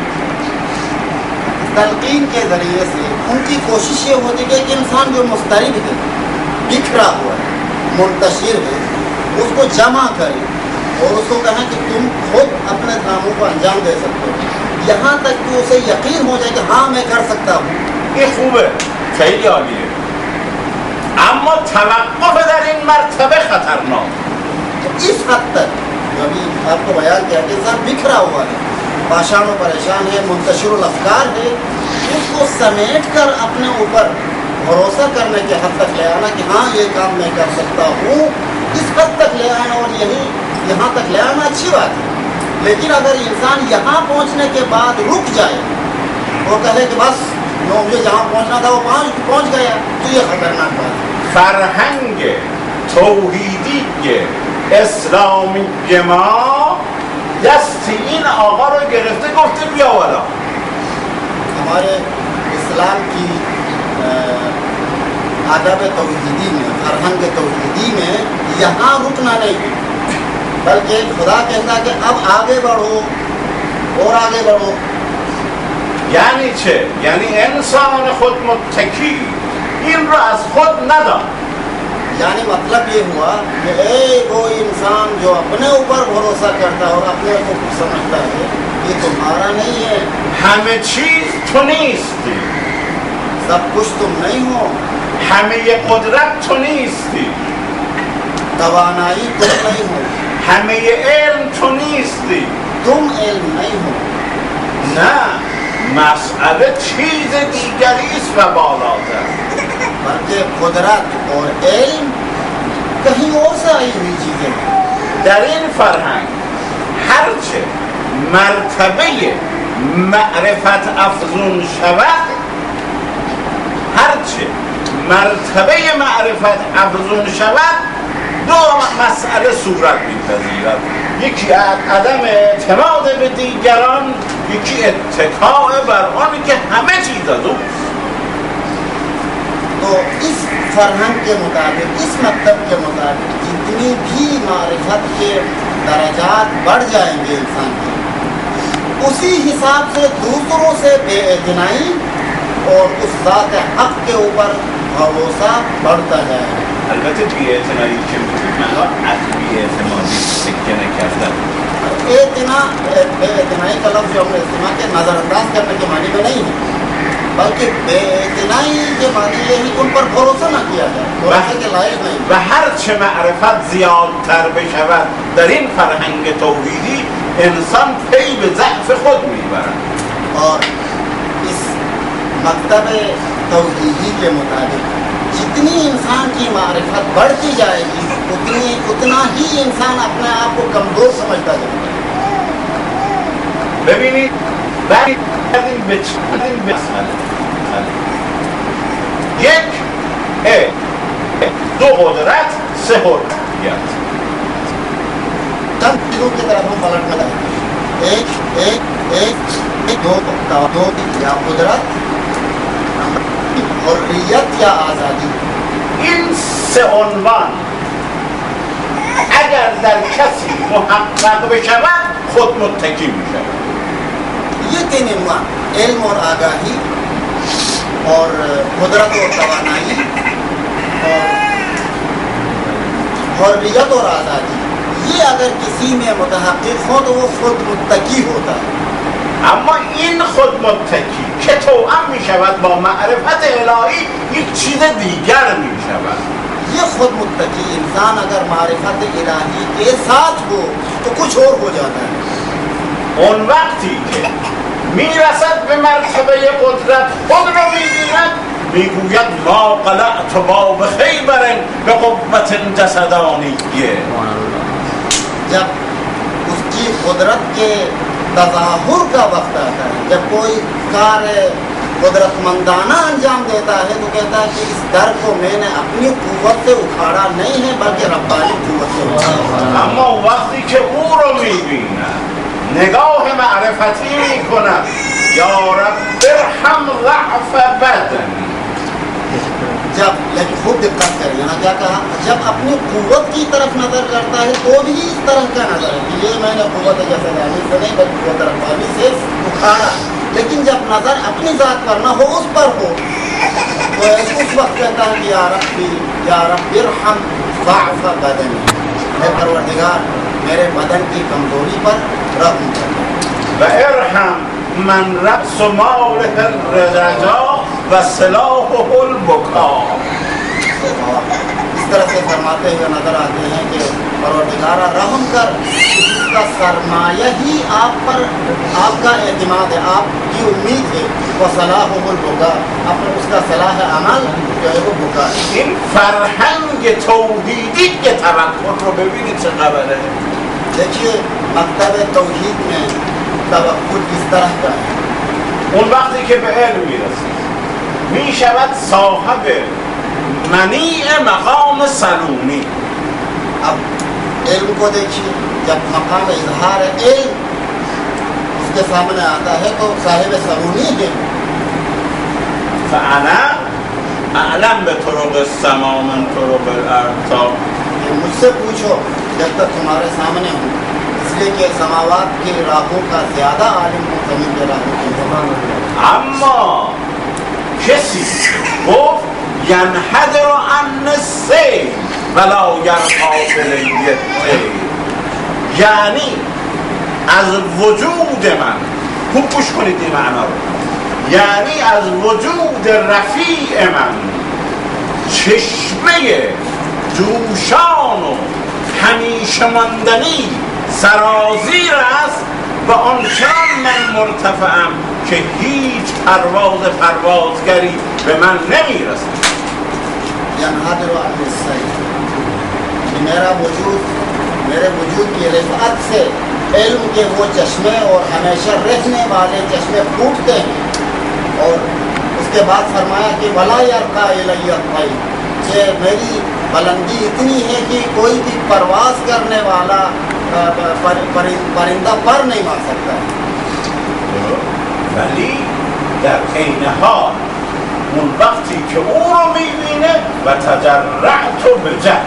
तलकीन के ज़रिए से उनकी कोशिश ये होती है कि इंसान जो मुस्तरिब है, बिखरा हुआ है, मुंतशिर है, उसको जमा करे और उसको कहें कि तुम खुद अपने कामों को अंजाम दे सकते हो, यहाँ तक कि उसे यकीन हो जाए कि हाँ मैं कर सकता हूँ। این خوبه، خیلی عالیه، اما توقف در این مرتبه خطرناک. तो इस हद तक जो अभी आपको बयान किया कि इंसान बिखरा हुआ है, पाशान और परेशान है, मुंतशिर अफकार है, उसको समेट कर अपने ऊपर भरोसा करने के हद तक ले आना कि हाँ ये काम मैं कर सकता हूँ, इस हद तक ले आना और यहाँ तक ले आना अच्छी बात है। लेकिन अगर इंसान यहाँ पहुँचने के बाद रुक जाए और कहे कि बस मुझे जहाँ पहुँचना था वो पहुँच गया, तो ये खतरनाक बात है। فرهنگ توحیدی اسلامی ما دست این آقا رو گرفته گفته بیا والا. हमारे इस्लाम की आदब तौहीदी में, फरहंग तौहीदी में यहाँ रुकना नहीं, बल्कि खुदा कहता कि अब आगे बढ़ो और आगे बढ़ो। یعنی چه؟ یعنی انسان خود متکی این رو از خود نداد. यानी मतलब ये हुआ कि वो इंसान जो अपने ऊपर भरोसा करता है और अपने को समझता है ये तुम्हारा नहीं है, همه چیز تو نیستی، सब कुछ तुम नहीं हो, همه قدرت تو نیستی، तवानाई तुम नहीं हो, همه علم تو نیستی. तुम इल्म नहीं हो। نه، مسئله چیز دیگری است و بالاتر. बल्कि कुदरत और इल्म कहीं और से आई हुई चीजें हैं। در این فرهنگ هرچه مرتبه معرفت افزون شود، هرچه مرتبه معرفت افزون شود دو مسئله صورت می‌پذیرد. یکی عدم اعتماد به دیگران، یکی اتکاء بر آنی که همه چیز از اوست. तो इस फरहंग के मुताबिक, इस मतलब के मुताबिक जितनी भी मारिफत के दराजात बढ़ जाएंगे इंसान के, उसी हिसाब से दूसरों से बेइतनाई और उस ज़ात हक़ के ऊपर भरोसा बढ़ता जाएगा। البته بی‌اعتنایی که می‌گیم معنا از بی‌اعتمادی سکه نکردن. बेइतनाई का लफ्ज़ जो हमने इस्तेमाल किया नज़रअंदाज करने के मानी में नहीं है, बल्कि बेइतनाई के मानी ये है कि उन पर भरोसा न किया जाए, भरोसे के लायक नहीं। و هرچه معرفت زیادتر بشود در این فرهنگ توحیدی انسان پی به ضعف خود میبرد. और इस मकतब तौहीदी के मुताबिक जितनी इंसान की मारिफत बढ़ती जाएगी उतना ही इंसान अपने आप को कमज़ोर समझता जाएगा। दो क़ुदरत से हुर्रियत चंद चीज़ों की तरफ हम पलट में जाएंगे। दो या कुदरत, हुर्रियत या आज़ादी। इनसे उन्वान अगर در کسی محقق بشود خود متکی میشود. ये तीन इन्वान इल्म और आगाही और कुदरत और तवानाई और हुर्रियत और आज़ादी, ये अगर किसी में मुतहक़्क़िक़ हो तो वो खुद मुत्तकी होता है। اما این خود متکی که توأم میشود با معرفت الهی یک چیز دیگر میشود. ये खुद मुत्तकी इंसान अगर मारिफत इलाही के साथ हो तो कुछ और हो जाता है। اون وقتی که میرسد به مرتبه قدرت خود را میبیند میگوید ما قلعت باب خیبر به قوت جسدانیه. जब उसकी कुदरत के तज़ाहुर का वक्त आता है, जब कोई कार्य कुदरतमंदाना अंजाम देता है तो कहता है कि इस दर को मैंने अपनी कुव्वत से उखाड़ा नहीं है बल्कि रब्बानी कुव्वत से उखाड़ा। اما وقتی که او رو میبیند نگاه معرفتی میکند یا رب ارحم ضعف بدن. जब लेकिन खूब दिक्कत करिए ना, क्या कहा, जब अपनी कुव्वत की तरफ नज़र करता है तो भी इस तरह का नज़र है कि ये मैंने कुव्वत जसदानी से नहीं बल्कि कुव्वत रब्बानी से उखाड़ा। लेकिन जब नज़र अपनी ज़ात पर ना हो उस पर हो तो उस वक्त कहता है कि या रब्बी इरहम ज़अफ़ बदनी, मैं परवरदिगार मेरे बदन की कमज़ोरी पर रहम कर। و ارحم من رأس ماله الرجا و سلاحه البکا. इस तरह से फरमाते हुए नजर आते हैं कि परवरदिगारा रहम कर, इसका सरमाया ही आप पर, आपका एतमाद है, आपकी उम्मीद है। वो सलाहुल बुका, अपने उसका सलाह अमल जो है वो बुका है। این فرهنگ توحیدی که توکل رو ببینید چه خبره. देखिए मकतब तौहीद में तवक्कुल किस तरह का है। اون وقتی که به علم میرسید میشود صاحب منیع مقام سلومی. अब इल्म को देखिए, जब मकाम इजहार इल्म उसके सामने आता है तो साहिब सलूनी है। فانا اعلم به طرق السما من طرق الارض تا मुझसे पूछो जब तक तुम्हारे सामने हूँ, इसलिए कि समावात के राहों का ज़्यादा आलिम हूँ ज़मीन के राहों के। اما کسی گفت ینحدر عن السیل ولا یرقی بلیه الطیر، یعنی از وجود من، خوب گوش کنید این معنا رو، یعنی از وجود رفیع من چشمه جوشان و همیشه ماندنی سرازیر است و آنچنان من مرتفعم که هیچ پروازگری به من نمیرسد. यनहादिर अन السیل، मेरे वजूद की रिफ़अत से इल्म के वो चश्मे और हमेशा रहने वाले चश्मे फूटते हैं। और उसके बाद फरमाया कि वला यरक़ा इलैया तैर, कि मेरी बुलंदी इतनी है कि कोई भी परवाज़ करने वाला परिंदा पर नहीं मार सकता। ولی در عین حال اون وقتی که او رو میبینه و تجرعت به جهل،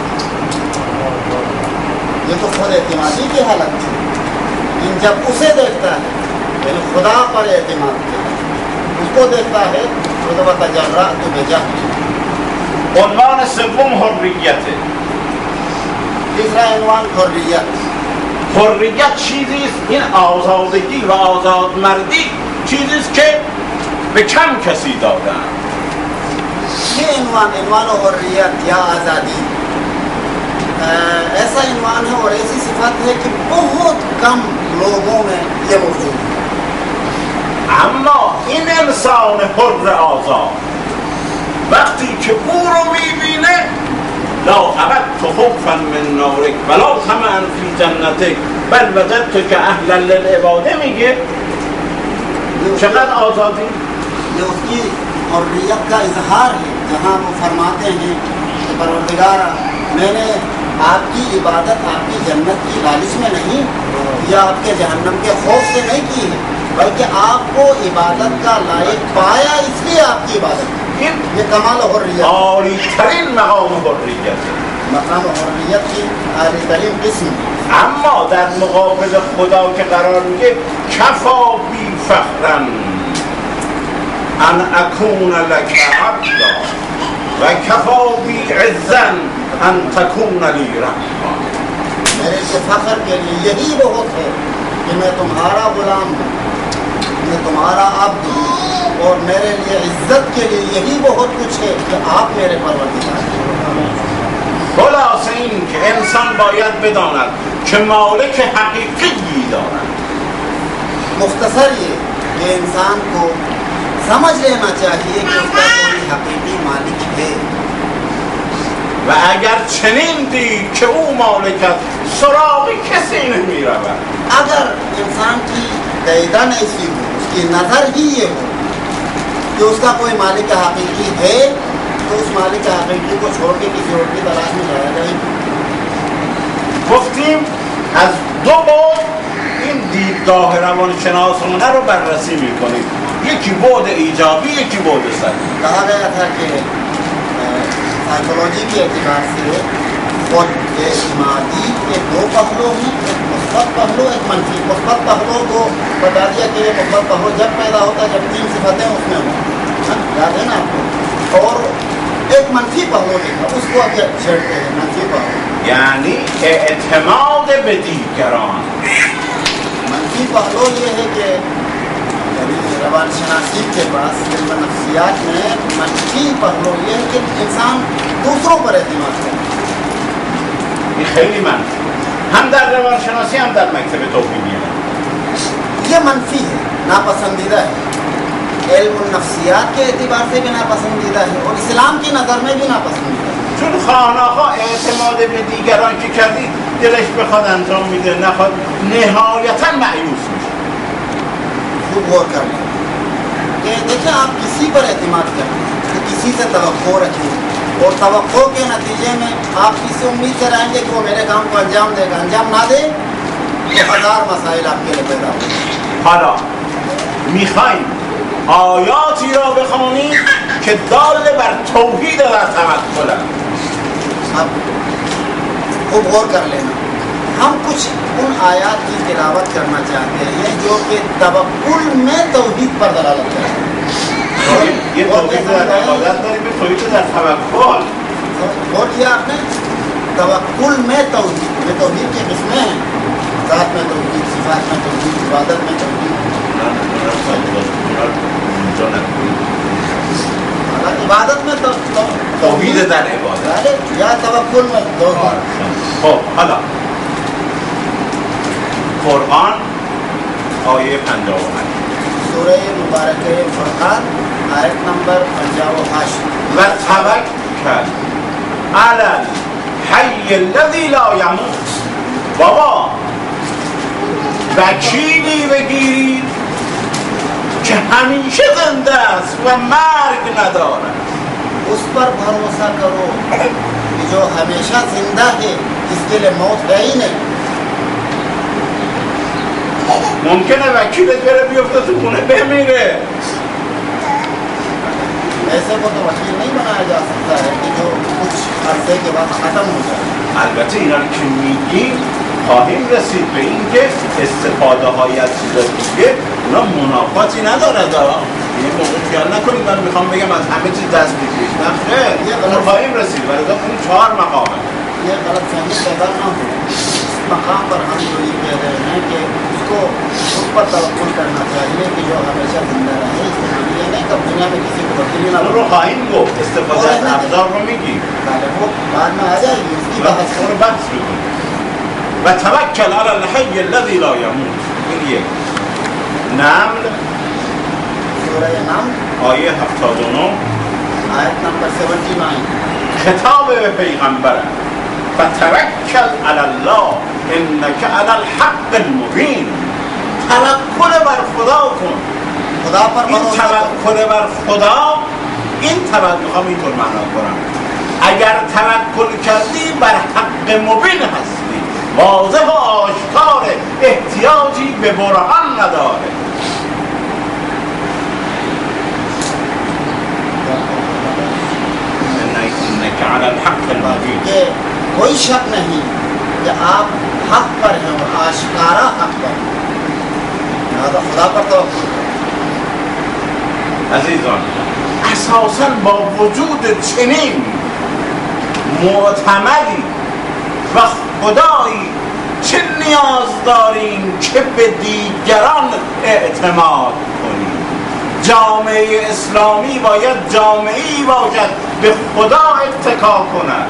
ये तो खुद एतमादी की हालत थी, लेकिन जब उसे देखता है यानी खुदा पर एतमाद किया, उसको देखता है तो तजर्रअत बिजहल। عنوان سوم حریته. तीसरा इनवान हुर्रियत। حریت چیزی است، این آزادگی و آزادمردی چیزی است که به کم کسی دادن. ये इनवान हुर्रियत या आज़ादी ऐसा इनवान है और ऐसी सिफत है कि बहुत कम लोगों में ये मौजूद है। اما این انسان حر آزاد وقتی که او رو میبینه لا ابدت خوفا من نارک ولا طمعا فی جنتک بل وجدتک اهلا للعباده میگه چقدر آزادی. یہ اس کی حریت کا اظہار ہے جہاں وہ فرماتے ہیں کہ پروردگارا میں نے آپ کی عبادت آپ کی جنت کی لالچ میں نہیں یا آپ کے جہنم کے خوف سے نہیں کی ہے بلکہ آپ کو عبادت کا لائق پایا اس لیے آپ کی عبادت کی. یہ کمال حریت عالی ترین مقام حریت مقام حریت کی عالی ترین قسم. اما در مقابل خدا که قرار میگه کفا بی فخرن ان اکون لک عبدا و کفا بی عزن ان تکون لی ربا. میرے سے فخر کے لیے یہی بہت ہے کہ میں تمہارا غلام ہوں میں تمہارا عبد ہوں اور میرے لیے عزت کے لیے یہی بہت کچھ ہے کہ آپ میرے پروردگار ہیں. خلاصه این که انسان باید بداند که مالک حقیقی دارد. مختصر یہ کہ انسان کو سمجھ لینا چاہیے کہ اس کا کوئی حقیقی مالک ہے. و اگر چنین دید که او مالک است سراغ کسی نمی رود. اگر انسان کی دیدن ایسی ہو اس کی نظر ہی یہ ہو کہ اس کا کوئی مالک حقیقی ہے تو اس مالک حقیقی کو چھوڑ کے کسی اور کی تلاش میں جایا جائے. گفتیم از دو بعد این دیدگاه روانشناسانه رو بررسی میکنیم، یکی بعد ایجابی یکی بعد سلبی. کہا گیا تھا کہ سائیکولوجی کے اعتبار سے خود اعتمادی کے دو پہلو ہیں، ایک مثبت پہلو ایک منفی. مثبت پہلو کو بتا دیا کہ یہ مثبت پہلو جب پیدا ہوتا ہے جب 3 صفتیں اس میں ہوں، یاد ہے نا آپ کو. اور ایک منفی پہلو دیکھا اس کو ابھی چھیڑتے ہیں منفی پہلو یعنی اعتماد به دیگران. منفی پہلو یہ ہے کہ روان شناسی کے پاس علم نفسیات میں منفی پہلو یہ ہے کہ انسان دوسروں پر اعتماد کرے. این خیلی منفی هم در روانشناسی هم در مکتب توحیدی یہ منفی ہے، ناپسندیدہ ہے. علم النفسیات کے اعتبار سے بھی ناپسندیدہ ہے اور اسلام کی نظر میں بھی ناپسندیدہ ہے. چون خانه‌ها اعتماد به دیگران که کردی دلش بخواد انجام میده نخواد نهایتا مایوس میشه. خوب غور کر لیں کہ دیکھیں آپ کسی پر اعتماد کریں تو کسی سے توقع رکھیں اور توقع کے نتیجے میں آپ کسی امید سے رہیں گے کہ وہ میرے کام کو انجام دے گا. انجام نہ دے تو 1000 مسائل آپ کے لیے پیدا ہوں. حالا میخوایم آیاتی را بخوانیم که دال بر توحید در توکل است. اب خوب غور کر لینا، ہم کچھ ان آیات کی تلاوت کرنا چاہتے ہیں جو کہ توکل میں توحید پر دلالت کرتے ہیں. یہ توحید در عبادت داریم به توحید در توکل. غور کیا آپ نے؟ توکل میں توحید کی قسمیں ہیں، ذات میں توحید، صفات میں توحید، عبادت میں توحید. عبادت میں توحید در عبادت یا توکل میں توحید. خب حالا قرآن آیه 58 سورہ مبارکہ فرقان آیت نمبر 58 و توکل علی الحی الذی لا یموت. بابا وکیلی بگیرید که همیشه زنده است و مرگ ندارد. اس پر بھروسہ کرو کہ جو ہمیشہ زندہ ہے جس کے لیے موت ہے ہی نہیں. ممکنه وکیلت بره بیفته تو خونه بمیره. ایسے کو تو وکیل نہیں بنایا جا سکتا ہے کہ جو کچھ عرصے کے بعد ختم ہو جائے. البته اینا رو که میگیم خواهیم رسید به این که استفاده های از چیزای دیگه اونا منافاتی ندارد. یه موقع خیال نکنید من میخوام بگم از همه چیز دست بگیرید، نه خیر، اون خواهیم رسید ولی اون 4 مقامه. یہ غلط فہمی پیدا نہ ہو. اس مقام پر ہم جو یہ کہہ رہے ہیں کہ اس پر توقع کرنا چاہیے کہ جو ہمیشہ زندہ رہے. اس کے لیے نہیں کہ دنیا میں کسی کو وکیلی نہ اون رو خواهیم گفت، استفاده از ابزار رو میگیم. وہ بعد میں آ جائے گی اس کی بحث. اون رو بحث میکنیم. و توکل علی الحی الذی لا یموت. این یک. نمل سورہ सूरह नाम آیه 79 आयत नंबर 79 خطاب به پیغمبر فتوکل علی الله انک علی الحق المبین. توکل بر خدا کن. खुदा पर این भरोसा करो। توکل بر خدا، این توکل میخوام اینطور معنا کنم، اگر توکل کردی بر حق مبین هستی، واضح و آشکار، احتیاجی به برهان نداره. انک علی الحق المبین. कि कोई शक नहीं कि आप हक पर हैं और आशिकारा हक पर हैं। लिहाजा खुदा पर तवक्कुल करो। عزیزان، اساساً با وجود چنین معتمدی و خدایی چه نیاز داریم که به دیگران اعتماد کنیم؟ جامعه اسلامی باید جامعه‌ای باشد به خدا اتکا کند.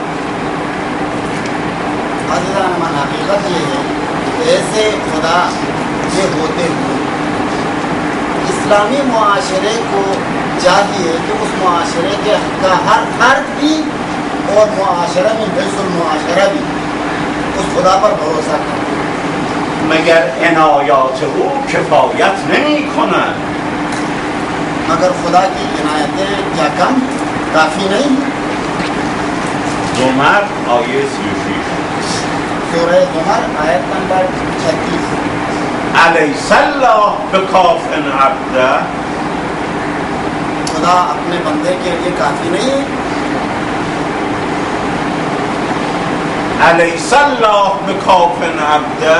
अज़ीज़ान मन हकीकत ये है कि ऐसे खुदा ये होते हुए इस्लामी मुआशरे को चाहिए कि उस मुआशरे के का हर फर्द भी और मुआशरा में बिल्कुल मुआशरा भी उस खुदा पर भरोसा करे। مگر عنایات او کفایت نمی کند؟ मगर खुदा की इनायतें क्या कम काफ़ी नहीं हैं? زمر آیه 36 सूरह ज़ुमर आयत नंबर 36 الیس الله بکاف عبده. खुदा अपने बंदे के लिए काफ़ी नहीं है? الیس الله بکاف عبده.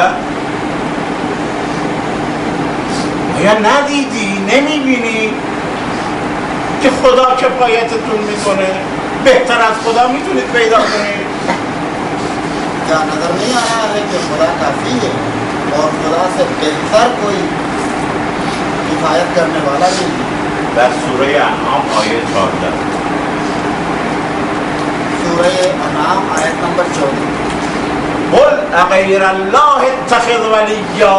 آیا ندیدی، نمیبینی که خدا کفایتتون میکنه؟ بهتر از خدا میتونید پیدا کنید. क्या नज़र नहीं आ रहा है कि खुदा काफ़ी है और खुदा से बेहतर कोई किफ़ायत करने वाला नहीं है? در سوره انعام آیه 14 सूरह अनाम आयत नंबर 14 قل اغیر الله اتخذ ولیا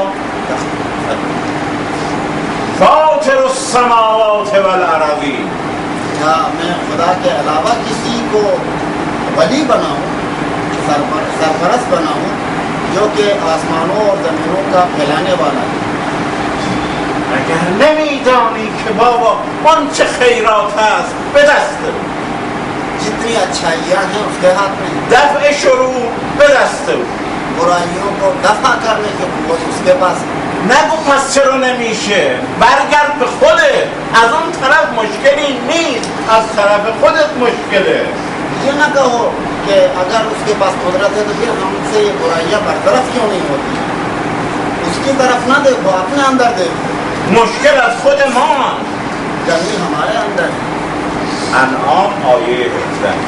فاطر السماوات والارضین. क्या मैं खुदा के अलावा किसी को वली बनाऊं, सरपरस्त बनाऊं, जो कि आसमानों और ज़मीनों का फैलाने वाला है? اگر نمیدانی که بابا آن چه خیرات هست به دست او، जितनी अच्छाइयाँ हैं उसके हाथ में है। دفع شرور به دست او. बुराइयों को दफा करने की कुव्वत उसके पास है। نگو پس چرا نمیشه، برگرد به خودت. از اون طرف مشکلی نیست، از طرف خودت مشکله. ये ना कहो कि अगर उसके पास कुदरत है तो फिर हमसे ये बुराइयाँ बरतरफ क्यों नहीं होती? उसकी तरफ ना देखो, अपने अंदर देखो। مشکل از خود ما. कमी हमारे अंदर है। انعام آیه 17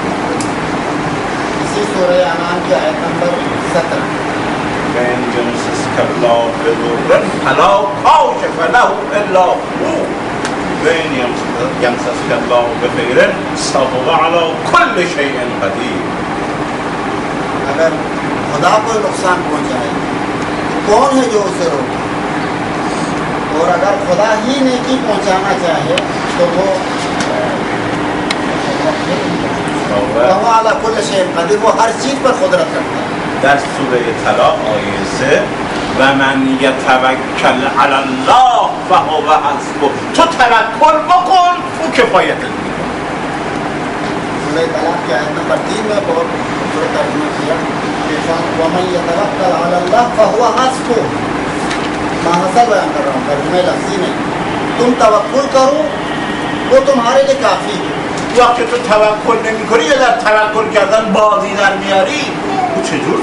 इसी सूरह अनाम की आयत नंबर 17 فإن يمسسك الله بضر فلا كاشف له إلا هو وإن يمسسك الله بخير فهو على كل شيء قدير. अगर खुदा को नुकसान पहुँचाए तो कौन है जो उसे रोके? और अगर खुदा ही नेकी पहुँचाना चाहे तो वो अला कुल शै कदीर, वो हर चीज़ पर कुदरत रखता है। در سوره طلاق آیه 3 و من یتوکل علی الله فهو حسبه. تو توکل بکن، او کفایتت میکنه. सूरह तलाक की आयत नंबर 3 में बहुत खूबसूरत तर्जुमा किया कि वमन यतवक्कल अला अल्लाह फहुवा हस्बुह। माहसल बयान कर रहा हूँ तर्जुमे लफ्ज़ी में, तुम तवक्कुल करो वो तुम्हारे लिए काफ़ी है। وقتی تو توکل نمی کنی یا در توکل کردن بازی در میاری، او چجور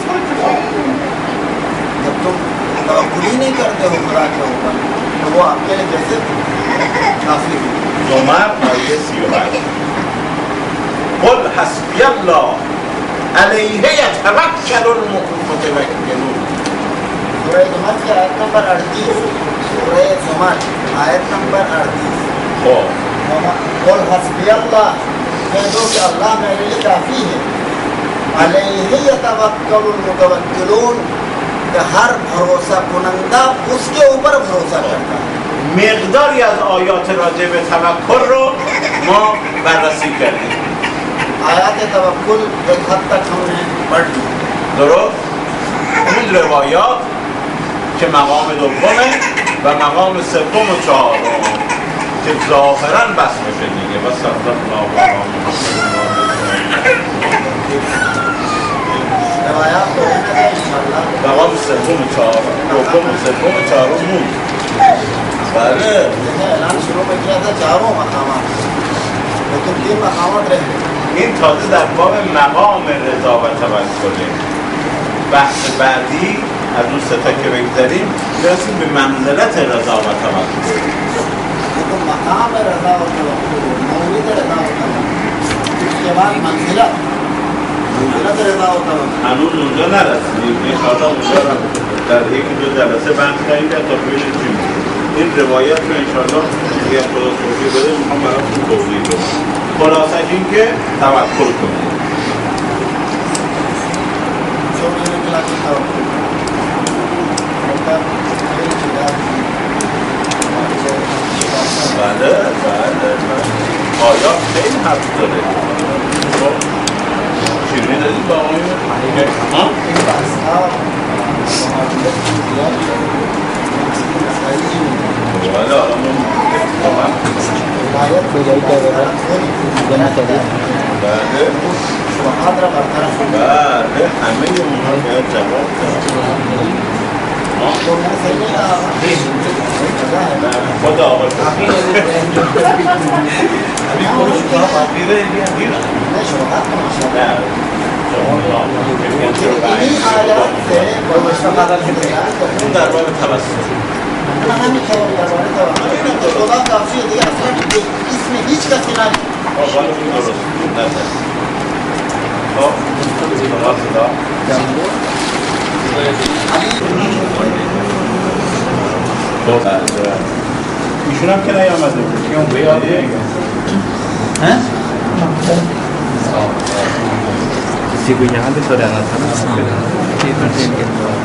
जब तुम तवक्कुल ही नहीं करते हो खुदा के ऊपर तो वो आपके लिए कैसे काफ़ी है? زمر آیه 38 قل حسبی الله علیه یتوکل المتوکلون. सूरह ज़ुमर की आयत नंबर 38 सूरह ज़ुमर आयत नंबर 38 خب قل حسبी अल्लाह, कह दो कि अल्लाह मेरे लिए काफ़ी है। अलैहि यतवक्कलुल मुतवक्किलून, कि हर भरोसा कुनंदा उसके ऊपर भरोसा करता है। مقداری از آیات راجع به توکل رو ما بررسی کردیم. आयात तवक्कुल एक हद तक हमने पढ़ ली. درست؟ اون روایات که مقام دومه و مقام سوم و چهارم که ظاهراً بس باشه دیگه و صدق الله روایات तो है ना इंशाअल्लाह. مقام سوم و چهارم دوم و سوم و چهارم موند. بله ऐलान शुरू में किया था चारों मकामात, लेकिन 3 मकामात रह गए. این تازه در باب مقام رضا و توکله. بحث بعدی از اون سه تا که بگذاریم برسیم به منزلت رضا و توکل. लेकिन मकाम रज़ा और तवक्कुल मौलिद रज़ा और तवक्कुल इसके बाद मंजिलत रज़ा और तवक्कुल هنوز اونجا نرسیدیم. انشاءالله اونجا رو در یکی دو جلسه بحث کنیم که تا ببینیم چی میشه. این روایت رو انشاءالله اگر خدا توفیق بده میخوام براتون توضیح بدم. خلاصش این که توکل کنید. जो मैंने निकला कि तवक्कुल بله بله آیات خیلی حرف داره. خب چیزی دادید با آقای ها؟ این بحث ها محاولت زیاد بله حالا من اتفاقا روایت بله شبهات را برطرف بله همه اونها باید جواب داد. तो मैं सही नहीं कहा خدا آقای अभी कोई शुबहा बाकी रह गया मैं शबहत को माशाअल्लाह نه इन्हीं आयात से कोई शबहत اون در باب توسل همین خبر درباره توکل که خدا کافیه دیگه اصلا اسم هیچ کسی نداره. آقایتون درست نزد. خب خلاص دا ایشون هم که نیامده किसी को यहाँ पे तो रहना था ना